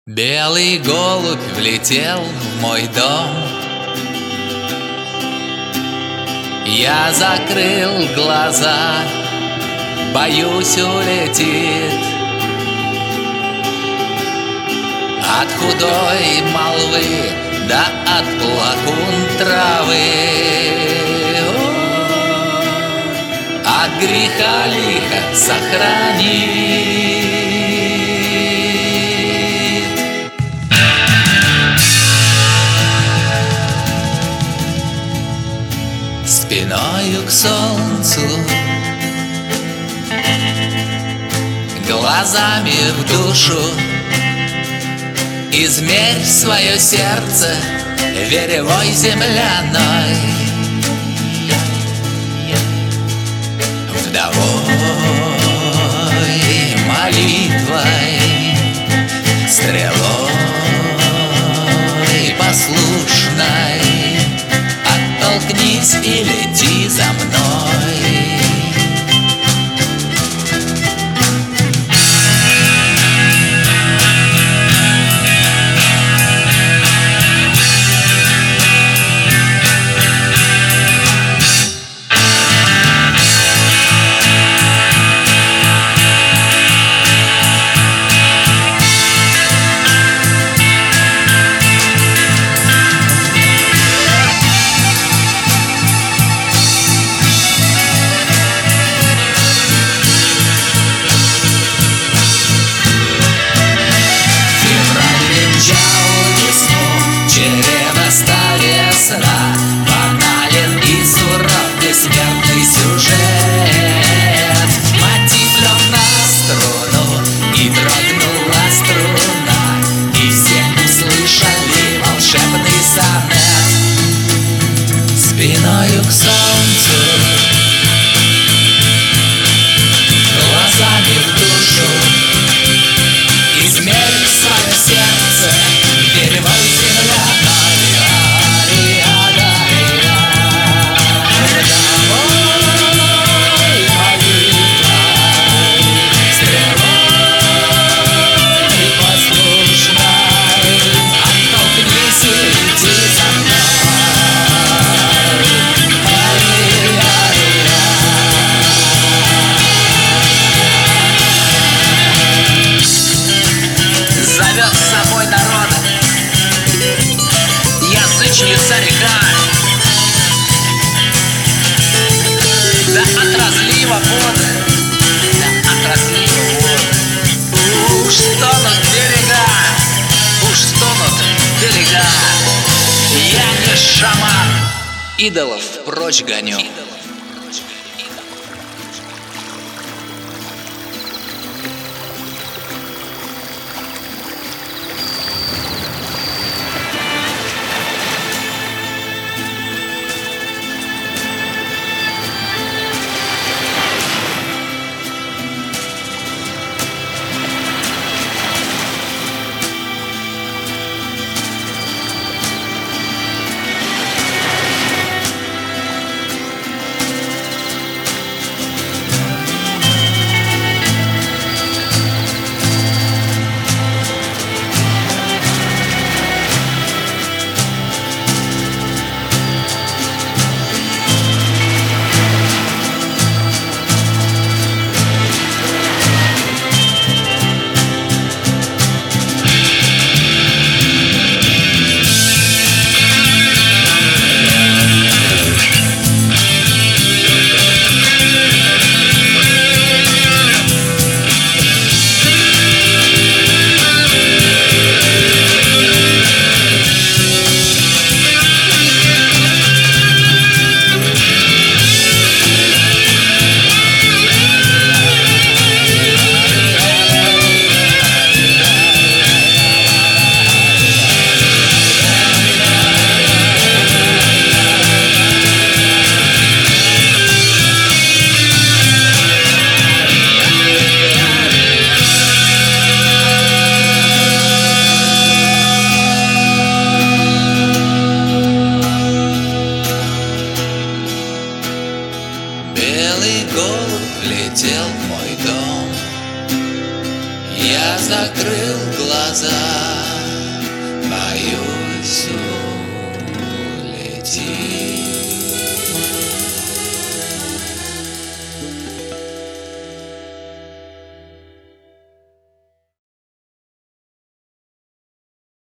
Белый голубь влетел в мой дом. Я закрыл глаза, боюсь, улетит от худой молвы, да от лакун травы. От греха лихо сохранит. Спиною к солнцу, глазами в душу, измерь свое сердце веревой земляной. Вдовой молитвой, стрелой послушной оттолкнись и лети за мной. Банален и суров бессмертный сюжет. Мотив лег на струну, и дрогнула струна, и все услышали волшебный сонет. Спиною к солнцу, глазами в душу, измерь свое сердце веревой земляной. Язычница река, да от разлива воды, да от разлива воды. Уж стонут берега, уж стонут берега. Я не шаман, идолов прочь гоню. пути.